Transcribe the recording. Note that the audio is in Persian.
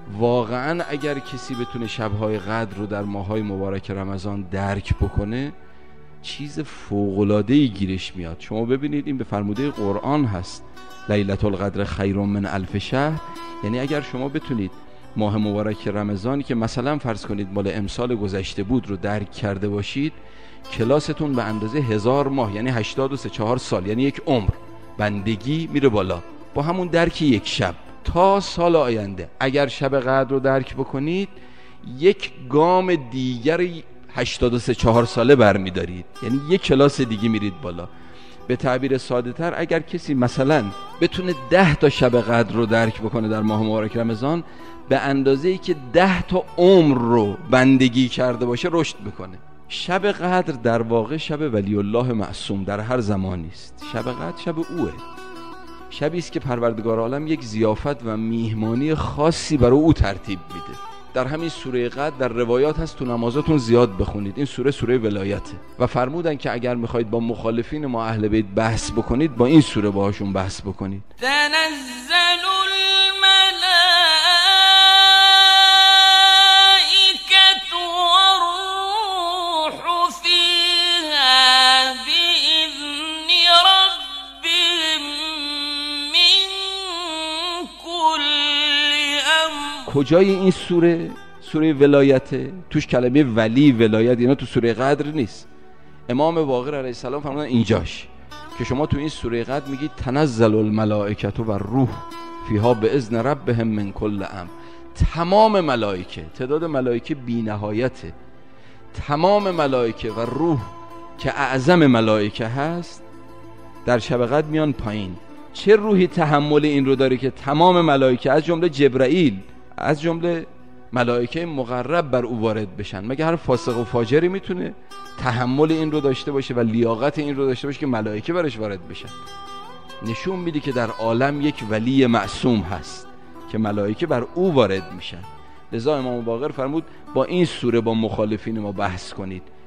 واقعا اگر کسی بتونه شب‌های قدر رو در ماه‌های مبارک رمضان درک بکنه، چیز فوق‌العاده‌ای گیرش میاد. شما ببینید این به فرموده قرآن هست، لیلة القدر خیر من الف شهر. یعنی اگر شما بتونید ماه مبارک رمضانی که مثلا فرض کنید مال امسال گذشته بود رو درک کرده باشید، کلاستون به اندازه 1000 ماه، یعنی 83 سال، یعنی یک عمر بندگی میره بالا با همون درک یک شب. تا سال آینده اگر شب قدر رو درک بکنید، یک گام دیگری 83 ساله برمیدارید، یعنی یک کلاس دیگه میرید بالا. به تعبیر ساده تر، اگر کسی مثلا بتونه 10 تا شب قدر رو درک بکنه در ماه مبارک رمضان، به اندازه‌ای که 10 تا عمر رو بندگی کرده باشه رشد بکنه. شب قدر در واقع شب ولی الله معصوم در هر زمانی است. شب قدر شب اوه، شبی است که پروردگار عالم یک ضیافت و میهمانی خاصی برای او ترتیب میده. در همین سوره قدر در روایات هست تو نمازاتون زیاد بخونید، این سوره ولایته و فرمودن که اگر میخواید با مخالفین ما اهل بیت بحث بکنید، با این سوره باهاشون بحث بکنید. تنزل کجای این سوره ولایته؟ توش کلمه ولی، ولایت اینا تو سوره قدر نیست. امام باقر علیه السلام فرمودن اینجاش که شما تو این سوره قدر میگید تنزل الملائکه و روح فیها باذن ربهم من کل امر. تمام ملائکه، تعداد ملائکه بی نهایته، تمام ملائکه و روح که اعظم ملائکه هست در شب قدر میان پایین. چه روحی تحمل این رو داره که تمام ملائکه از جمله جبرائیل، از جمله ملائکه مقرب بر او وارد بشن؟ مگه هر فاسق و فاجری میتونه تحمل این رو داشته باشه و لیاقت این رو داشته باشه که ملائکه برش وارد بشن؟ نشون میده که در عالم یک ولی معصوم هست که ملائکه بر او وارد میشن. لذا امام باقر فرمود با این سوره با مخالفین ما بحث کنید.